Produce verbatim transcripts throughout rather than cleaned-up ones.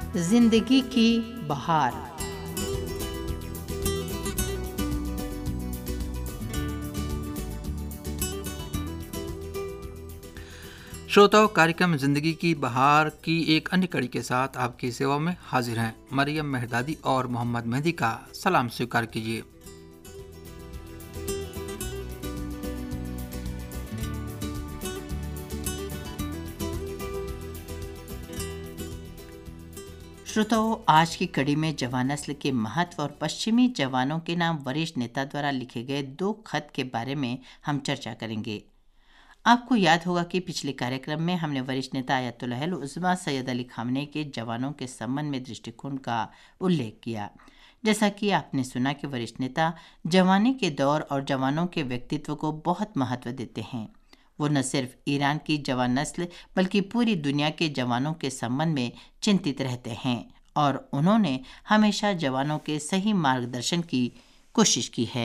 जिंदगी की बहार। श्रोताओं, कार्यक्रम जिंदगी की बहार की एक अन्य कड़ी के साथ आपकी सेवा में हाजिर हैं। मरियम मेहदादी और मोहम्मद मेहदी का सलाम स्वीकार कीजिए। श्रोताओं, आज की कड़ी में जवान नस्ल के महत्व और पश्चिमी जवानों के नाम वरिष्ठ नेता द्वारा लिखे गए दो खत के बारे में हम चर्चा करेंगे। आपको याद होगा कि पिछले कार्यक्रम में हमने वरिष्ठ नेता Ayatollah Uzma Syed Ali Khamenei के जवानों के संबंध में दृष्टिकोण का उल्लेख किया। जैसा कि आपने सुना कि वरिष्ठ नेता जवानी के दौर और जवानों के व्यक्तित्व को बहुत महत्व देते हैं। वो न सिर्फ ईरान की जवान नस्ल बल्कि पूरी दुनिया के जवानों के संबंध में चिंतित रहते हैं और उन्होंने हमेशा जवानों के सही मार्गदर्शन की कोशिश की है।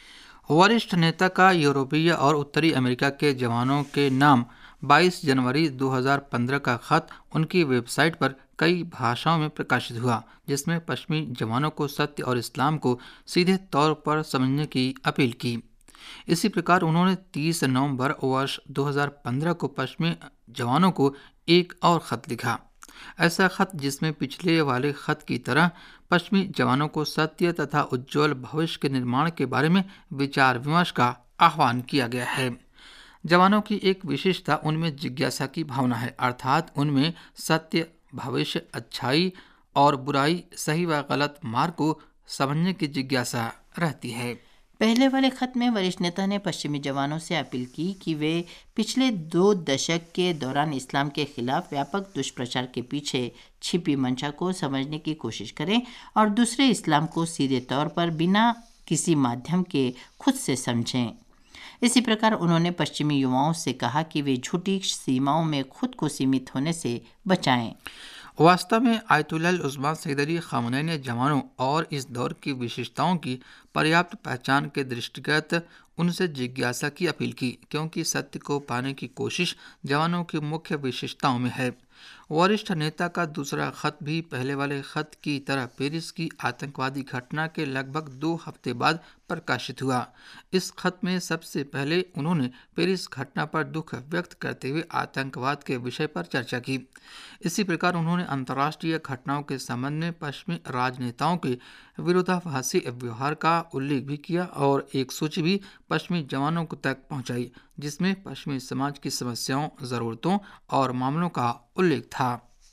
वरिष्ठ नेता का यूरोपीय और उत्तरी अमेरिका के जवानों के नाम बाईस जनवरी दो हज़ार पंद्रह का खत उनकी वेबसाइट पर कई भाषाओं में प्रकाशित हुआ, जिसमें पश्चिमी जवानों को सत्य और इस्लाम को सीधे तौर पर समझने की अपील की। इसी प्रकार उन्होंने तीस नवंबर वर्ष दो हज़ार पंद्रह को पश्चिमी जवानों को एक और खत लिखा। ऐसा खत जिसमें पिछले वाले खत की तरह पश्चिमी जवानों को सत्य तथा उज्जवल भविष्य के निर्माण के बारे में विचार विमर्श का आह्वान किया गया है। जवानों की एक विशेषता उनमें जिज्ञासा की भावना है, अर्थात उनमें सत्य, भविष्य, अच्छाई और बुराई, सही व गलत मार्ग को समझने की जिज्ञासा रहती है। पहले वाले खत में वरिष्ठ नेता ने पश्चिमी जवानों से अपील की कि वे पिछले दो दशक के दौरान इस्लाम के खिलाफ व्यापक दुष्प्रचार के पीछे छिपी मंशा को समझने की कोशिश करें और दूसरे इस्लाम को सीधे तौर पर बिना किसी माध्यम के खुद से समझें। इसी प्रकार उन्होंने पश्चिमी युवाओं से कहा कि वे झूठी सीमाओं में खुद को सीमित होने से बचाएं। वास्तव में Ayatollah Uzma Syed Ali Khamenei ने जवानों और इस दौर की विशेषताओं की पर्याप्त पहचान के दृष्टिगत उनसे जिज्ञासा की अपील की, क्योंकि सत्य को पाने की कोशिश जवानों की मुख्य विशेषताओं में है। वरिष्ठ नेता का दूसरा खत भी पहले वाले खत की तरह पेरिस की आतंकवादी घटना के लगभग दो हफ्ते बाद प्रकाशित हुआ। इस खत में सबसे पहले उन्होंने पेरिस घटना पर दुख व्यक्त करते हुए आतंकवाद के विषय पर चर्चा की। इसी प्रकार उन्होंने अंतर्राष्ट्रीय घटनाओं के संबंध में पश्चिमी राजनेताओं के विरोधाभासी व्यवहार का उल्लेख भी किया और एक सूची भी पश्चिमी जवानों तक पहुंचाई, जिसमें पश्चिमी समाज की समस्याओं, ज़रूरतों और मामलों का उल्लेख था।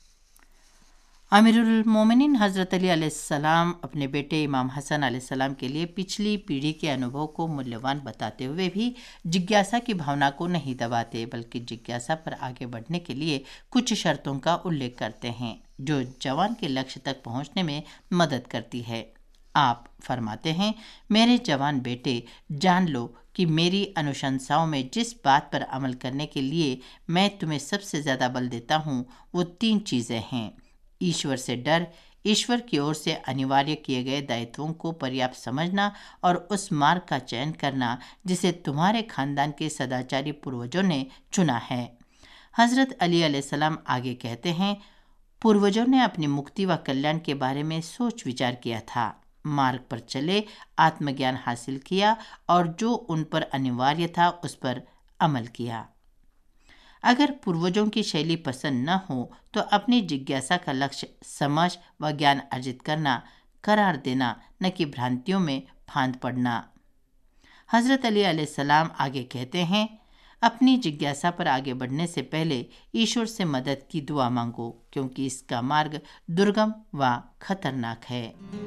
अमीरुल मोमिनीन हज़रत अली अलैहिस्सलाम अपने बेटे इमाम हसन अलैहिस्सलाम के लिए पिछली पीढ़ी के अनुभव को मूल्यवान बताते हुए भी जिज्ञासा की भावना को नहीं दबाते, बल्कि जिज्ञासा पर आगे बढ़ने के लिए कुछ शर्तों का उल्लेख करते हैं जो जवान के लक्ष्य तक पहुंचने में मदद करती है। आप फरमाते हैं, मेरे जवान बेटे, जान लो कि मेरी अनुशंसाओं में जिस बात पर अमल करने के लिए मैं तुम्हें सबसे ज़्यादा बल देता हूँ वो तीन चीज़ें हैं। ईश्वर से डर, ईश्वर की ओर से अनिवार्य किए गए दायित्वों को पर्याप्त समझना और उस मार्ग का चयन करना जिसे तुम्हारे खानदान के सदाचारी पूर्वजों ने चुना है। हज़रत अली अलैहिस्सलाम आगे कहते हैं, पूर्वजों ने अपनी मुक्ति व कल्याण के बारे में सोच विचार किया था, मार्ग पर चले, आत्मज्ञान हासिल किया और जो उन पर अनिवार्य था उस पर अमल किया। अगर पूर्वजों की शैली पसंद न हो तो अपनी जिज्ञासा का लक्ष्य समझ व ज्ञान अर्जित करना करार देना, न कि भ्रांतियों में फांद पड़ना। हज़रत अली अलैहिस्सलाम आगे कहते हैं, अपनी जिज्ञासा पर आगे बढ़ने से पहले ईश्वर से मदद की दुआ मांगो, क्योंकि इसका मार्ग दुर्गम व खतरनाक है।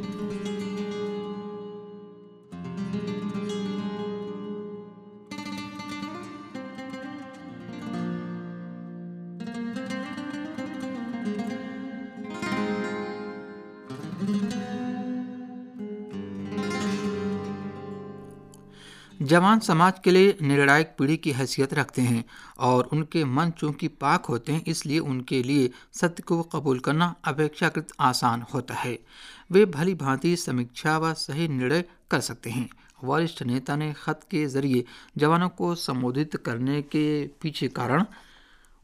जवान समाज के लिए निर्णायक पीढ़ी की हैसियत रखते हैं और उनके मन चूंकि पाक होते हैं, इसलिए उनके लिए सत्य को कबूल करना अपेक्षाकृत आसान होता है। वे भली भांति समीक्षा व सही निर्णय कर सकते हैं। वरिष्ठ नेता ने खत के जरिए जवानों को संबोधित करने के पीछे कारण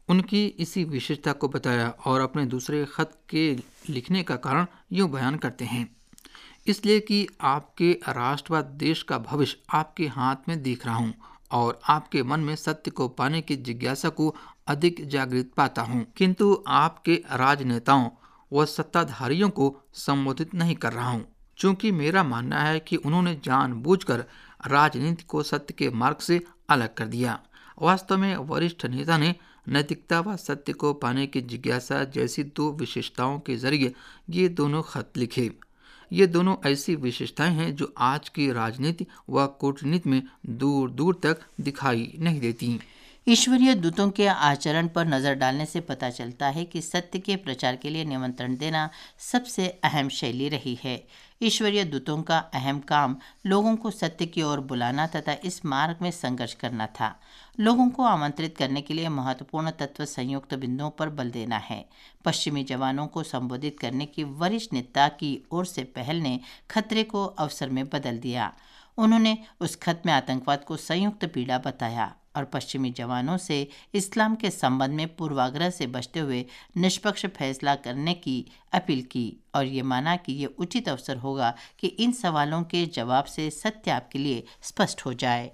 उनकी इसी विशेषता को बताया और अपने दूसरे खत के लिखने का कारण यूं बयान करते हैं, इसलिए कि आपके राष्ट्र व देश का भविष्य आपके हाथ में देख रहा हूँ और आपके मन में सत्य को पाने की जिज्ञासा को अधिक जागृत पाता हूँ, किंतु आपके राजनेताओं व सत्ताधारियों को संबोधित नहीं कर रहा हूँ, क्योंकि मेरा मानना है कि उन्होंने जानबूझकर राजनीति को सत्य के मार्ग से अलग कर दिया। वास्तव में वरिष्ठ नेता ने नैतिकता व सत्य को पाने की जिज्ञासा जैसी दो विशेषताओं के जरिए ये दोनों खत लिखे। ये दोनों ऐसी विशेषताएं हैं जो आज की राजनीति व कूटनीति में दूर दूर तक दिखाई नहीं देती। ईश्वरीय दूतों के आचरण पर नज़र डालने से पता चलता है कि सत्य के प्रचार के लिए निमंत्रण देना सबसे अहम शैली रही है। ईश्वरीय दूतों का अहम काम लोगों को सत्य की ओर बुलाना तथा इस मार्ग में संघर्ष करना था। लोगों को आमंत्रित करने के लिए महत्वपूर्ण तत्व संयुक्त बिंदुओं पर बल देना है। पश्चिमी जवानों को संबोधित करने की वरिष्ठ नेता की ओर से पहल ने खतरे को अवसर में बदल दिया। उन्होंने उस खत में आतंकवाद को संयुक्त पीड़ा बताया और पश्चिमी जवानों से इस्लाम के संबंध में पूर्वाग्रह से बचते हुए निष्पक्ष फैसला करने की अपील की और ये माना कि ये उचित अवसर होगा कि इन सवालों के जवाब से सत्य आपके लिए स्पष्ट हो जाए।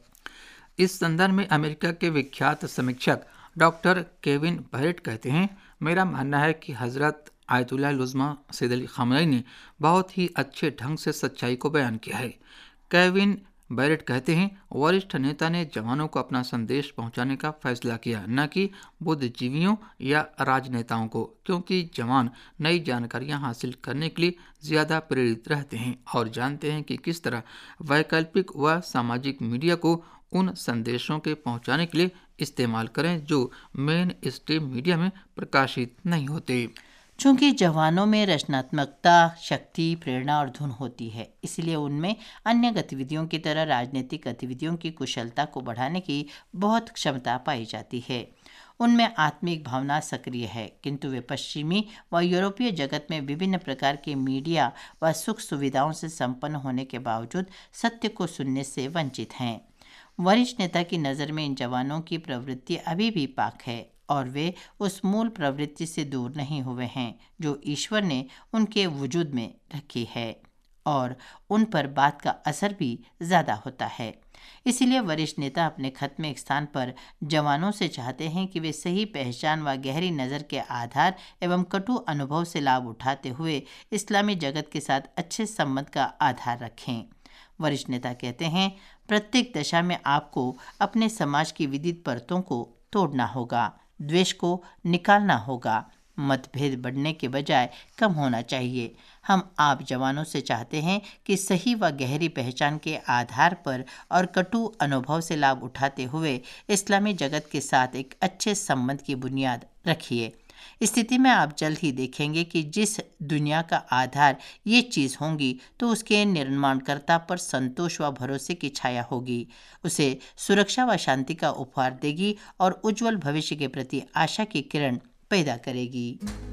इस संदर्भ में अमेरिका के विख्यात समीक्षक डॉक्टर केविन बैरेट कहते हैं, मेरा मानना है कि हजरत Ayatollah Uzma Syed Ali Khamenei ने बहुत ही अच्छे ढंग से सच्चाई को बयान किया है। केविन बैरेट कहते हैं, वरिष्ठ नेता ने जवानों को अपना संदेश पहुंचाने का फैसला किया, न कि बुद्धिजीवियों या राजनेताओं को, क्योंकि जवान नई जानकारियां हासिल करने के लिए ज़्यादा प्रेरित रहते हैं और जानते हैं कि किस तरह वैकल्पिक व सामाजिक मीडिया को उन संदेशों के पहुंचाने के लिए इस्तेमाल करें जो मेन स्ट्रीम मीडिया में प्रकाशित नहीं होते। चूंकि जवानों में रचनात्मकता, शक्ति, प्रेरणा और धुन होती है, इसलिए उनमें अन्य गतिविधियों की तरह राजनीतिक गतिविधियों की कुशलता को बढ़ाने की बहुत क्षमता पाई जाती है। उनमें आत्मिक भावना सक्रिय है, किंतु वे पश्चिमी व यूरोपीय जगत में विभिन्न प्रकार के मीडिया व सुख सुविधाओं से संपन्न होने के बावजूद सत्य को सुनने से वंचित हैं। वरिष्ठ नेता की नज़र में इन जवानों की प्रवृत्ति अभी भी पाक है और वे उस मूल प्रवृत्ति से दूर नहीं हुए हैं जो ईश्वर ने उनके वजूद में रखी है और उन पर बात का असर भी ज़्यादा होता है। इसीलिए वरिष्ठ नेता अपने खत में एक स्थान पर जवानों से चाहते हैं कि वे सही पहचान व गहरी नज़र के आधार एवं कटु अनुभव से लाभ उठाते हुए इस्लामी जगत के साथ अच्छे संबंध का आधार रखें। वरिष्ठ नेता कहते हैं, प्रत्येक दशा में आपको अपने समाज की विदित परतों को तोड़ना होगा, द्वेष को निकालना होगा, मतभेद बढ़ने के बजाय कम होना चाहिए। हम आप जवानों से चाहते हैं कि सही व गहरी पहचान के आधार पर और कटु अनुभव से लाभ उठाते हुए इस्लामी जगत के साथ एक अच्छे संबंध की बुनियाद रखिए। स्थिति में आप जल्द ही देखेंगे कि जिस दुनिया का आधार ये चीज़ होंगी तो उसके निर्माणकर्ता पर संतोष व भरोसे की छाया होगी, उसे सुरक्षा व शांति का उपहार देगी और उज्जवल भविष्य के प्रति आशा की किरण पैदा करेगी।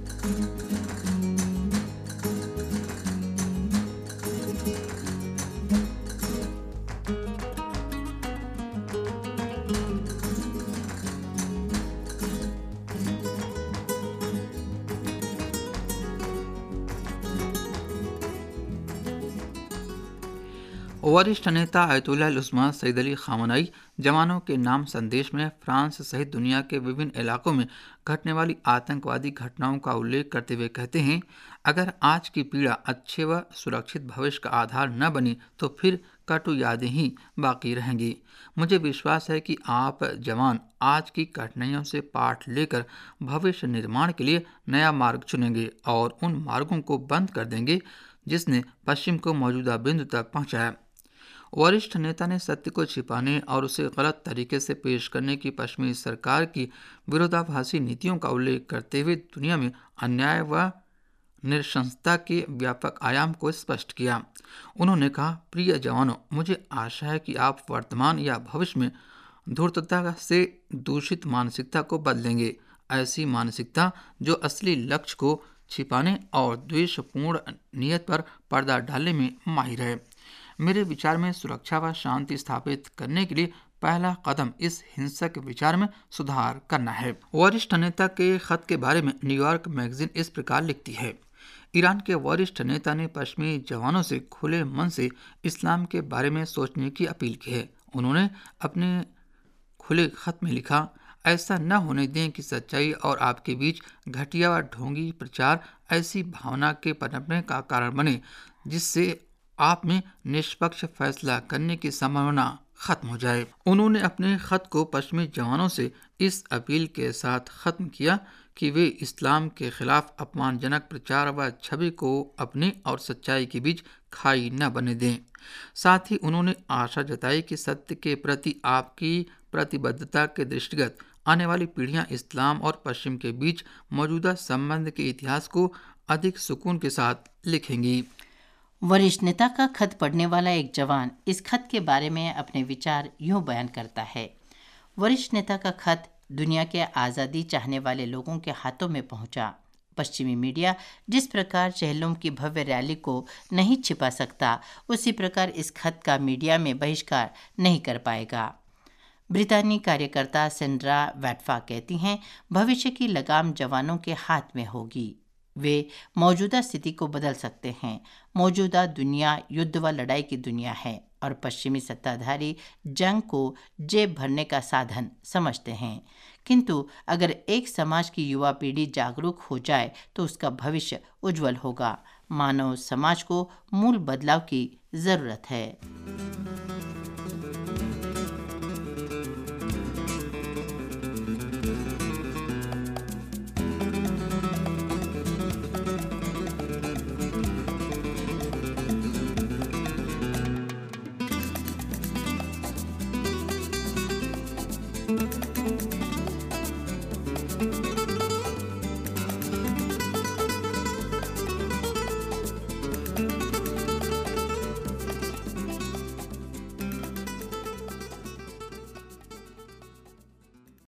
वरिष्ठ नेता Ayatollah Uzma Syed Ali Khamenei जवानों के नाम संदेश में फ्रांस सहित दुनिया के विभिन्न इलाकों में घटने वाली आतंकवादी घटनाओं का उल्लेख करते हुए कहते हैं, अगर आज की पीड़ा अच्छे व सुरक्षित भविष्य का आधार न बनी तो फिर कटु यादें ही बाकी रहेंगी। मुझे विश्वास है कि आप जवान आज की कठिनाइयों से पाठ लेकर भविष्य निर्माण के लिए नया मार्ग चुनेंगे और उन मार्गों को बंद कर देंगे जिसने पश्चिम को मौजूदा बिंदु तक पहुंचाया। वरिष्ठ नेता ने सत्य को छिपाने और उसे गलत तरीके से पेश करने की पश्चिमी सरकार की विरोधाभासी नीतियों का उल्लेख करते हुए दुनिया में अन्याय व नृशंसता के व्यापक आयाम को स्पष्ट किया। उन्होंने कहा, प्रिय जवानों, मुझे आशा है कि आप वर्तमान या भविष्य में धूर्तता से दूषित मानसिकता को बदलेंगे, ऐसी मानसिकता जो असली लक्ष्य को छिपाने और द्वेषपूर्ण नियत पर पर्दा डालने में माहिर है। मेरे विचार में सुरक्षा व शांति स्थापित करने के लिए पहला कदम इस हिंसक विचार में सुधार करना है। वरिष्ठ नेता के खत के बारे में न्यूयॉर्क मैगजीन इस प्रकार लिखती है, ईरान के वरिष्ठ नेता ने पश्चिमी जवानों से खुले मन से इस्लाम के बारे में सोचने की अपील की है। उन्होंने अपने खुले खत में लिखा, ऐसा न होने दें कि सच्चाई और आपके बीच घटिया व ढोंगी प्रचार ऐसी भावना के पनपने का कारण बने जिससे आप में निष्पक्ष फैसला करने की संभावना खत्म हो जाए। उन्होंने अपने खत को पश्चिमी जवानों से इस अपील के साथ खत्म किया कि वे इस्लाम के खिलाफ अपमानजनक प्रचार व छवि को अपने और सच्चाई के बीच खाई न बने दें। साथ ही उन्होंने आशा जताई कि सत्य के प्रति आपकी प्रतिबद्धता के दृष्टिगत आने वाली पीढ़ियां इस्लाम और पश्चिम के बीच मौजूदा संबंध के इतिहास को अधिक सुकून के साथ लिखेंगी। वरिष्ठ नेता का खत पढ़ने वाला एक जवान इस खत के बारे में अपने विचार यूं बयान करता है, वरिष्ठ नेता का खत दुनिया के आज़ादी चाहने वाले लोगों के हाथों में पहुंचा। पश्चिमी मीडिया जिस प्रकार चेहल्लुम की भव्य रैली को नहीं छिपा सकता, उसी प्रकार इस खत का मीडिया में बहिष्कार नहीं कर पाएगा। ब्रितानी कार्यकर्ता सेंड्रा वैटफा कहती हैं, भविष्य की लगाम जवानों के हाथ में होगी। वे मौजूदा स्थिति को बदल सकते हैं। मौजूदा दुनिया युद्ध व लड़ाई की दुनिया है और पश्चिमी सत्ताधारी जंग को जेब भरने का साधन समझते हैं। किंतु अगर एक समाज की युवा पीढ़ी जागरूक हो जाए तो उसका भविष्य उज्जवल होगा। मानव समाज को मूल बदलाव की जरूरत है। thank you